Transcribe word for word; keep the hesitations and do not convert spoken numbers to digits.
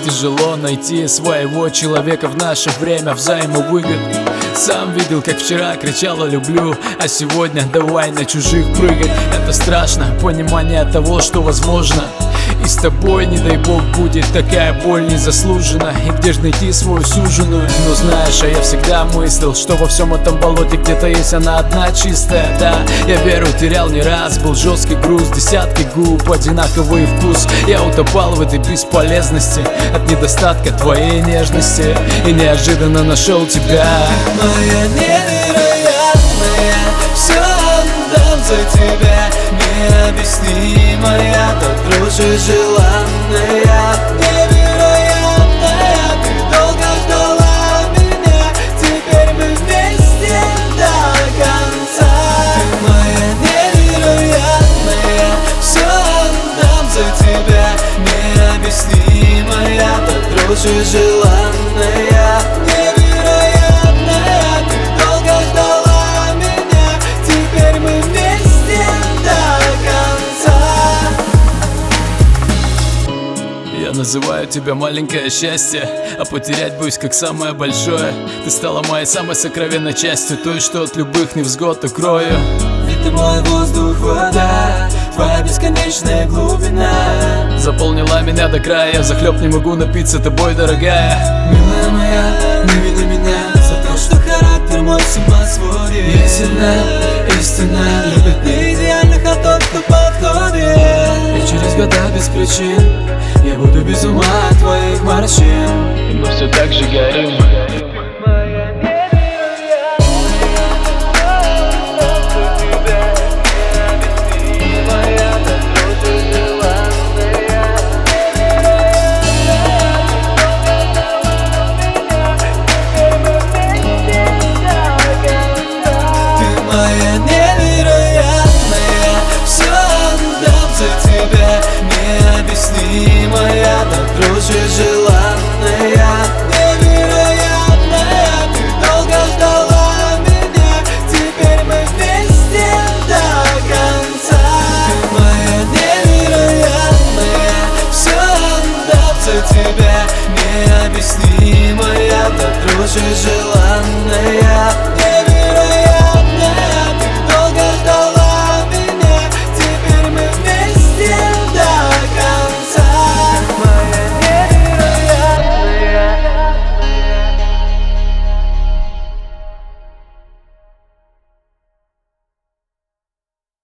тяжело найти своего человека в наше время взаимовыгод. Сам видел, как вчера кричала «люблю», а сегодня давай на чужих прыгать. Это страшно, понимание того, что возможно. И с тобой, не дай бог, будет такая боль незаслужена. И где ж найти свою суженую? Но знаешь, а я всегда мыслил, что во всем этом болоте где-то есть она одна чистая. Да, я веру терял не раз, был жесткий груз, десятки губ, одинаковый вкус. Я утопал в этой бесполезности от недостатка твоей нежности, и неожиданно нашел тебя. Моя невероятная, все отдам за тебя. Необъяснимая, до дрожи желанная. Невероятная, ты долго ждала меня. Теперь мы вместе до конца. Ты моя невероятная, все отдам за тебя. Необъяснимая, до дрожи желанная. Я называю тебя маленькое счастье, а потерять боюсь как самое большое. Ты стала моей самой сокровенной частью, той, что от любых невзгод укрою. Ведь ты мой воздух, вода, твоя бесконечная глубина заполнила меня до края, я захлеб не могу напиться тобой, дорогая. Милая моя, не вини меня за то, что характер мой самосводит. Я сильна, истина, любит не идеальных, а тот, кто подходит. И через года без причин я буду без ума от твоих морщин, и мы все так же горим.